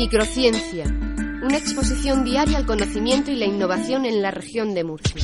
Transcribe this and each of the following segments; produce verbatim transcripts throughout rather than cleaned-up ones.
Microciencia, una exposición diaria al conocimiento y la innovación en la región de Murcia.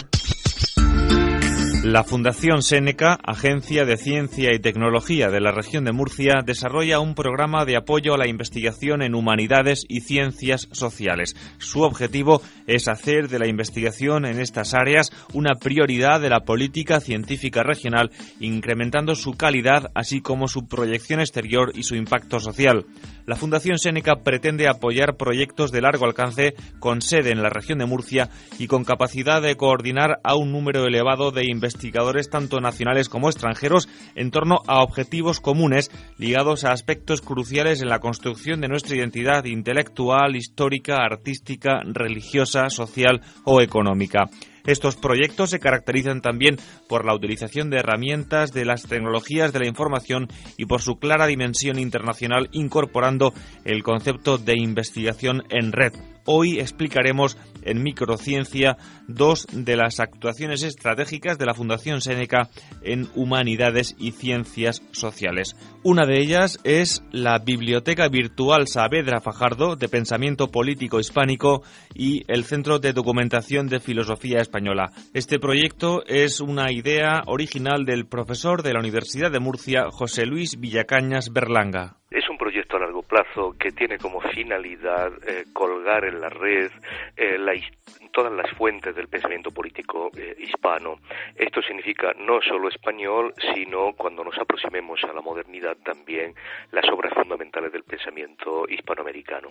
La Fundación Séneca, Agencia de Ciencia y Tecnología de la región de Murcia, desarrolla un programa de apoyo a la investigación en humanidades y ciencias sociales. Su objetivo es hacer de la investigación en estas áreas una prioridad de la política científica regional, incrementando su calidad, así como su proyección exterior y su impacto social. La Fundación Séneca pretende apoyar proyectos de largo alcance con sede en la región de Murcia y con capacidad de coordinar a un número elevado de investigadores tanto nacionales como extranjeros en torno a objetivos comunes ligados a aspectos cruciales en la construcción de nuestra identidad intelectual, histórica, artística, religiosa, social o económica. Estos proyectos se caracterizan también por la utilización de herramientas de las tecnologías de la información y por su clara dimensión internacional, incorporando el concepto de investigación en red. Hoy explicaremos en Microciencia dos de las actuaciones estratégicas de la Fundación Séneca en humanidades y ciencias sociales. Una de ellas es la Biblioteca Virtual Saavedra Fajardo de Pensamiento Político Hispánico y el Centro de Documentación de Filosofía Española. Este proyecto es una idea original del profesor de la Universidad de Murcia, José Luis Villacañas Berlanga. Es un proyecto a largo plazo que tiene como finalidad eh, colgar en la red eh, la, todas las fuentes del pensamiento político eh, hispano. Esto significa no solo español, sino cuando nos aproximemos a la modernidad también las obras fundamentales del pensamiento hispanoamericano.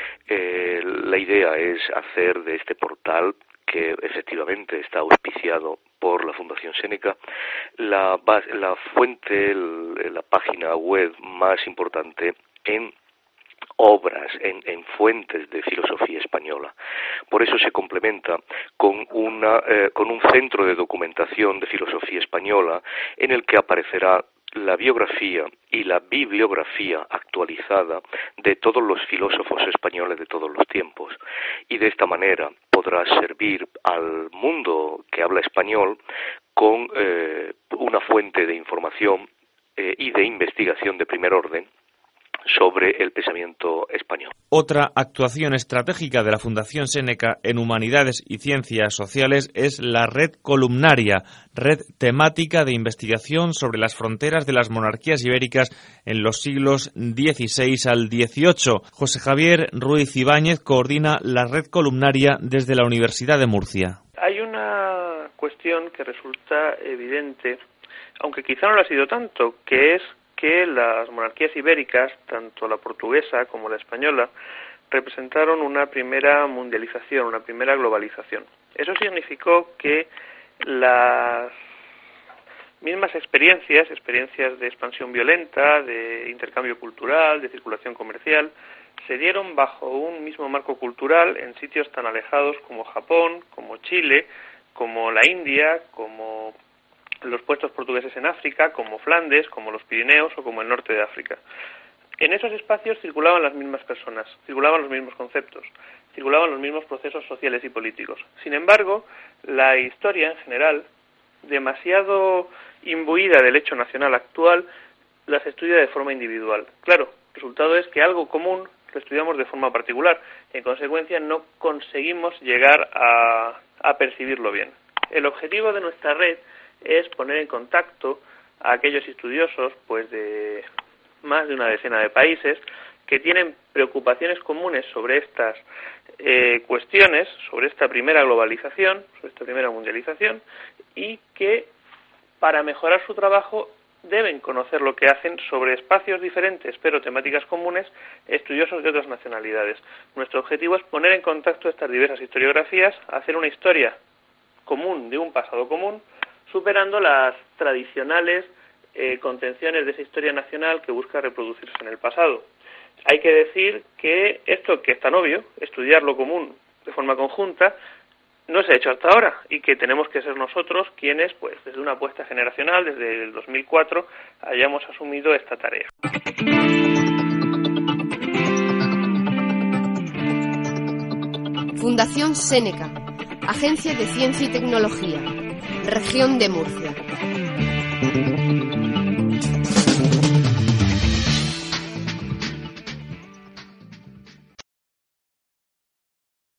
Eh, la idea es hacer de este portal, que efectivamente está auspiciado por la Fundación Séneca, la, base, la fuente, el, la página web más importante en obras, en, en fuentes de filosofía española. Por eso se complementa con, una, eh, con un centro de documentación de filosofía española en el que aparecerá la biografía y la bibliografía actualizada de todos los filósofos españoles de todos los tiempos. Y de esta manera podrá servir al mundo que habla español con eh, una fuente de información eh, y de investigación de primer orden sobre el pensamiento español. Otra actuación estratégica de la Fundación Séneca en humanidades y ciencias sociales es la Red Columnaria, red temática de investigación sobre las fronteras de las monarquías ibéricas en los siglos dieciséis al dieciocho. José Javier Ruiz Ibáñez coordina la Red Columnaria desde la Universidad de Murcia. Hay una cuestión que resulta evidente, aunque quizá no lo ha sido tanto, que es que las monarquías ibéricas, tanto la portuguesa como la española, representaron una primera mundialización, una primera globalización. Eso significó que las mismas experiencias, experiencias de expansión violenta, de intercambio cultural, de circulación comercial, se dieron bajo un mismo marco cultural en sitios tan alejados como Japón, como Chile, como la India, como los puestos portugueses en África, como Flandes, como los Pirineos o como el norte de África. En esos espacios circulaban las mismas personas, circulaban los mismos conceptos, circulaban los mismos procesos sociales y políticos. Sin embargo, la historia en general, demasiado imbuida del hecho nacional actual, las estudia de forma individual. Claro, el resultado es que algo común lo estudiamos de forma particular. En consecuencia, no conseguimos llegar a, a percibirlo bien. El objetivo de nuestra red es poner en contacto a aquellos estudiosos pues de más de una decena de países que tienen preocupaciones comunes sobre estas eh, cuestiones, sobre esta primera globalización, sobre esta primera mundialización, y que para mejorar su trabajo deben conocer lo que hacen sobre espacios diferentes, pero temáticas comunes, estudiosos de otras nacionalidades. Nuestro objetivo es poner en contacto estas diversas historiografías, hacer una historia común de un pasado común, superando las tradicionales eh, contenciones de esa historia nacional que busca reproducirse en el pasado. Hay que decir que esto que es tan obvio, estudiar lo común de forma conjunta, no se ha hecho hasta ahora y que tenemos que ser nosotros quienes, pues desde una apuesta generacional, desde el dos mil cuatro, hayamos asumido esta tarea. Fundación Séneca, Agencia de Ciencia y Tecnología, Región de Murcia.